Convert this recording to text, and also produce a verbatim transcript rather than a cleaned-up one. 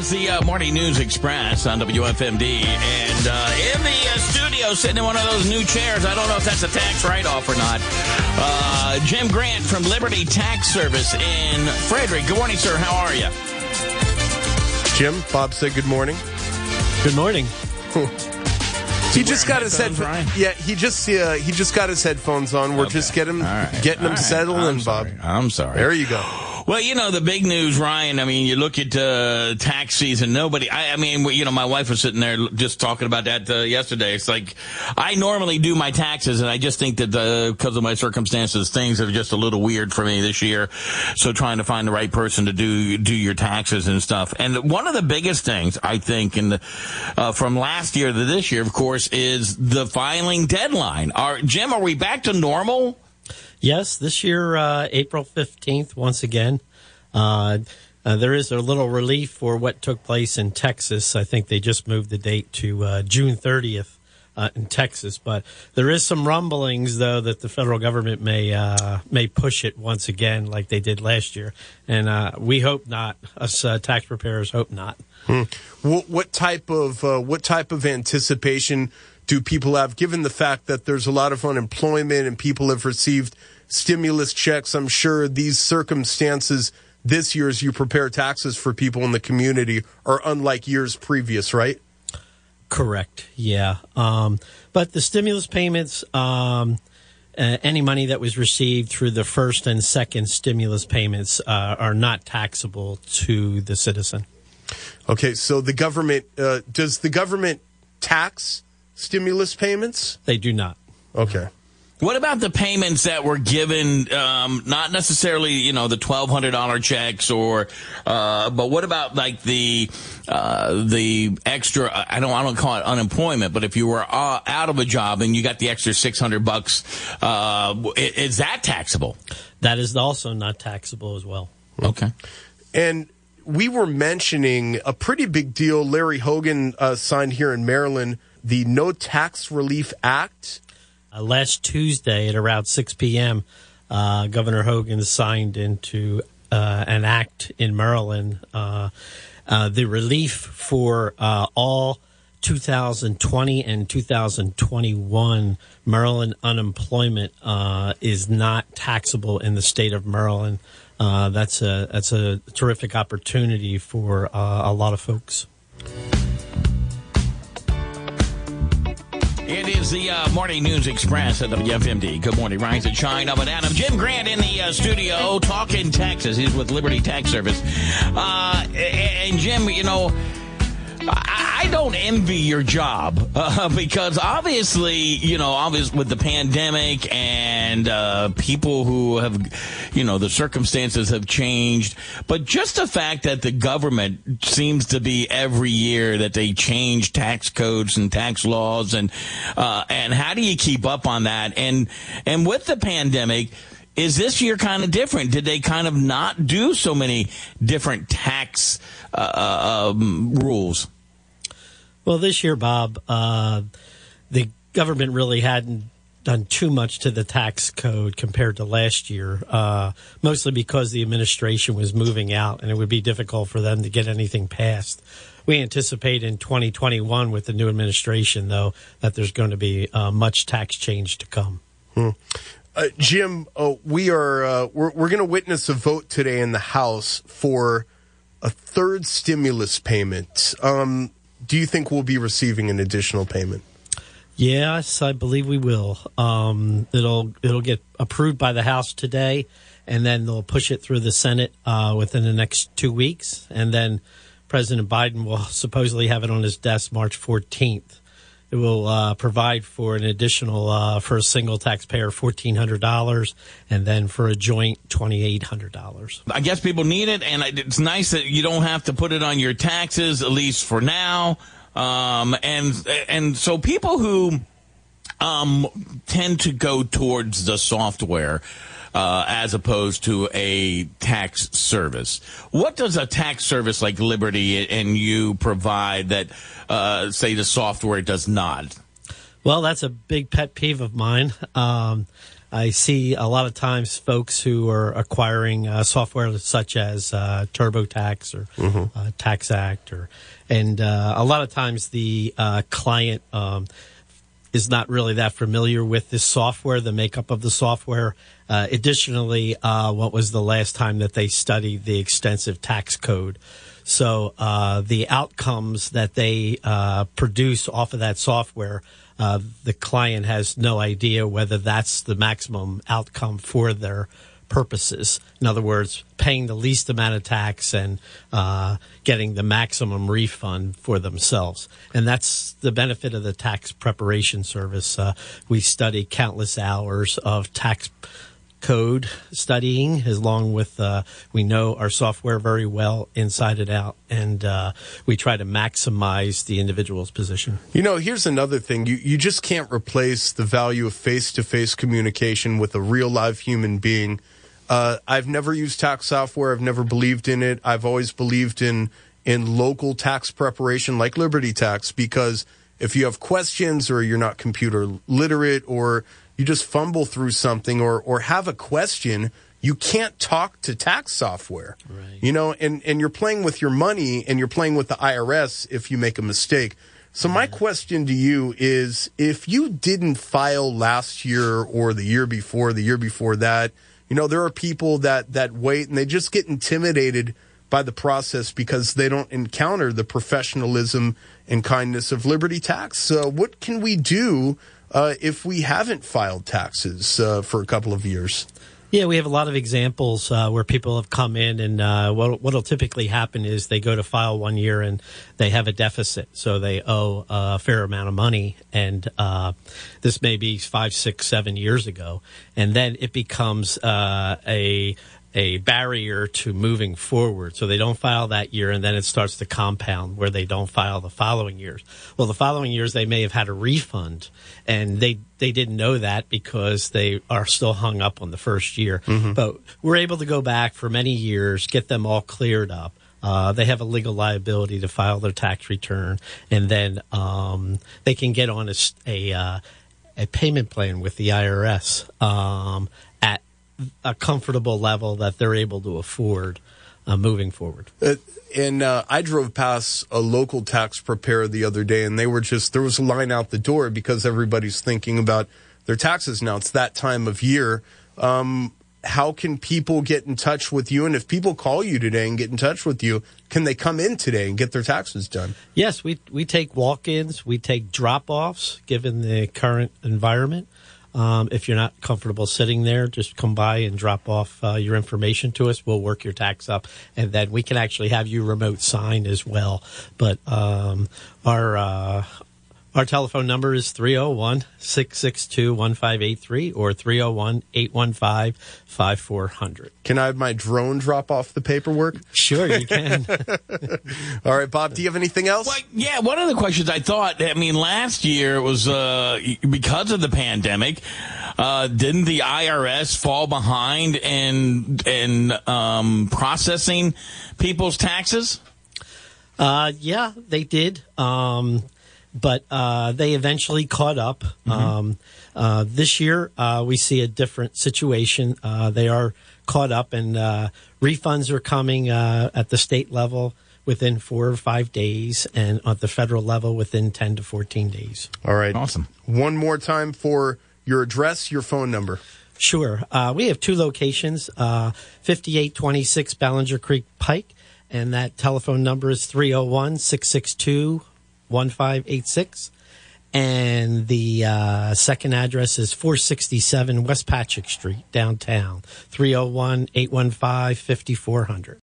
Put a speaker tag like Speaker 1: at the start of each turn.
Speaker 1: is the uh, Morning News Express on W F M D. And uh, in the uh, studio, sitting in one of those new chairs, I don't know if that's a tax write-off or not, uh, Jim Grant from Liberty Tax Service in Frederick. Good morning, sir. How are you?
Speaker 2: Jim, Bob said good morning.
Speaker 3: Good morning.
Speaker 2: He just got his headphones. Yeah, he just uh, he just got his headphones on. We're okay. just getting right. getting All them right. settled
Speaker 1: I'm
Speaker 2: in,
Speaker 1: sorry.
Speaker 2: Bob.
Speaker 1: I'm sorry.
Speaker 2: There you go.
Speaker 1: Well, you know, the big news, Ryan, I mean, you look at uh, tax season, nobody, I, I mean, you know, my wife was sitting there just talking about that uh, yesterday. It's like, I normally do my taxes, and I just think that uh, because of my circumstances, things are just a little weird for me this year. So trying to find the right person to do do your taxes and stuff. And one of the biggest things, I think, in the uh, from last year to this year, of course, is the filing deadline. Are, Jim, are we back to normal?
Speaker 3: Yes, this year, uh, April fifteenth, once again. Uh, uh, there is a little relief for what took place in Texas. I think they just moved the date to uh, June thirtieth uh, in Texas. But there is some rumblings, though, that the federal government may uh, may push it once again like they did last year. And uh, we hope not. Us uh, tax preparers hope not.
Speaker 2: Hmm. What, what type of uh, what type of anticipation do people have, given the fact that there's a lot of unemployment and people have received stimulus checks? I'm sure these circumstances this year, as you prepare taxes for people in the community, are unlike years previous, right?
Speaker 3: Correct, yeah. Um, but the stimulus payments, um, uh, any money that was received through the first and second stimulus payments uh, are not taxable to the citizen.
Speaker 2: Okay, so the government, uh, does the government tax stimulus payments?
Speaker 3: They do not.
Speaker 2: Okay.
Speaker 1: What about the payments that were given, um, not necessarily, you know, the twelve hundred dollars checks or, uh, but what about like the, uh, the extra, I don't, I don't call it unemployment, but if you were uh, out of a job and you got the extra six hundred bucks, uh, is that taxable?
Speaker 3: That is also not taxable as well.
Speaker 1: Okay.
Speaker 2: And we were mentioning a pretty big deal Larry Hogan uh, signed here in Maryland, the No Tax Relief Act.
Speaker 3: Uh, last Tuesday at around six p.m., uh, Governor Hogan signed into uh, an act in Maryland, uh, uh, the relief for uh, all two thousand twenty and two thousand twenty-one Maryland unemployment uh, is not taxable in the state of Maryland. Uh, that's a that's a terrific opportunity for uh, a lot of folks.
Speaker 1: It is the uh, Morning News Express at W F M D. Good morning, Rise and Shine up and Adam. Jim Grant in the uh, studio talking Texas. He's with Liberty Tax Service. Uh, and Jim, you know, I don't envy your job uh, because obviously, you know, obviously with the pandemic and uh, people who have, you know, the circumstances have changed. But just the fact that the government seems to be every year that they change tax codes and tax laws and uh, and how do you keep up on that? And and with the pandemic, is this year kind of different? Did they kind of not do so many different tax uh, um, rules?
Speaker 3: Well, this year, Bob, uh, the government really hadn't done too much to the tax code compared to last year, uh, mostly because the administration was moving out and it would be difficult for them to get anything passed. We anticipate in twenty twenty-one with the new administration, though, that there's going to be uh, much tax change to come.
Speaker 2: Hmm. Uh, Jim, uh, we are uh, we're, we're going to witness a vote today in the House for a third stimulus payment. Um, do you think we'll be receiving an additional payment?
Speaker 3: Yes, I believe we will. Um, it'll it'll get approved by the House today, and then they'll push it through the Senate uh, within the next two weeks, and then President Biden will supposedly have it on his desk March fourteenth. It will uh, provide for an additional, uh, for a single taxpayer, fourteen hundred dollars, and then for a joint, twenty-eight hundred dollars.
Speaker 1: I guess people need it, and it's nice that you don't have to put it on your taxes, at least for now. Um, and and so people who um, tend to go towards the software uh, as opposed to a tax service, what does a tax service like Liberty and you provide that, uh, say, the software does not?
Speaker 3: Well, that's a big pet peeve of mine. Um, I see a lot of times folks who are acquiring uh, software such as uh, TurboTax or mm-hmm. uh, TaxAct, or and uh, a lot of times the uh, client um, is not really that familiar with this software, the makeup of the software. Uh, additionally, uh, what was the last time that they studied the extensive tax code? So uh, the outcomes that they uh, produce off of that software, uh, the client has no idea whether that's the maximum outcome for their purposes. In other words, paying the least amount of tax and uh, getting the maximum refund for themselves. And that's the benefit of the tax preparation service. Uh, we study countless hours of tax code studying, as long with uh, we know our software very well inside and out, and uh, we try to maximize the individual's position.
Speaker 2: You know, here's another thing. You, you just can't replace the value of face-to-face communication with a real live human being. Uh, I've never used tax software. I've never believed in it. I've always believed in in local tax preparation like Liberty Tax, because if you have questions or you're not computer literate or you just fumble through something or or have a question, you can't talk to tax software.
Speaker 3: Right.
Speaker 2: You know, and, and you're playing with your money and you're playing with the I R S if you make a mistake. So my question to you is, if you didn't file last year or the year before, the year before that, you know, there are people that, that wait and they just get intimidated by the process because they don't encounter the professionalism and kindness of Liberty Tax. So what can we do uh, if we haven't filed taxes uh, for a couple of years?
Speaker 3: Yeah, we have a lot of examples uh, where people have come in, and uh, what what'll typically happen is they go to file one year and they have a deficit, so they owe a fair amount of money, and uh, this may be five, six, seven years ago, and then it becomes uh, a a barrier to moving forward. So they don't file that year, and then it starts to compound where they don't file the following years. Well, the following years they may have had a refund, and they they didn't know that because they are still hung up on the first year. Mm-hmm. But we're able to go back for many years, get them all cleared up. Uh, they have a legal liability to file their tax return, and then um, they can get on a a, uh, a payment plan with the I R S um, at a comfortable level that they're able to afford uh, moving forward.
Speaker 2: Uh, and uh, I drove past a local tax preparer the other day, and they were just, there was a line out the door because everybody's thinking about their taxes now. It's that time of year. Um, how can people get in touch with you? And if people call you today and get in touch with you, can they come in today and get their taxes done?
Speaker 3: Yes, we we take walk-ins, we take drop-offs, given the current environment. Um, if you're not comfortable sitting there, just come by and drop off uh, your information to us. We'll work your tax up, and then we can actually have you remote sign as well. But um, our uh, our telephone number is three oh one, six six two, one five eight three or three oh one, eight one five, five four zero zero.
Speaker 2: Can I have my drone drop off the paperwork?
Speaker 3: Sure, you can.
Speaker 2: All right, Bob, do you have anything else?
Speaker 1: Well, yeah, one of the questions I thought, I mean, last year it was uh, because of the pandemic, uh, didn't the I R S fall behind in, in um, processing people's taxes?
Speaker 3: Uh, yeah, they did. Um But uh, they eventually caught up. Mm-hmm. Um, uh, this year, uh, we see a different situation. Uh, they are caught up, and uh, refunds are coming uh, at the state level within four or five days, and at the federal level within ten to fourteen days.
Speaker 2: All right.
Speaker 1: Awesome.
Speaker 2: One more time for your address, your phone number.
Speaker 3: Sure. Uh, we have two locations, uh, fifty-eight twenty-six Ballinger Creek Pike, and that telephone number is three oh one, six six two, one five eight six, and the uh, second address is four sixty-seven West Patrick Street, downtown, three oh one, eight one five, five four zero zero.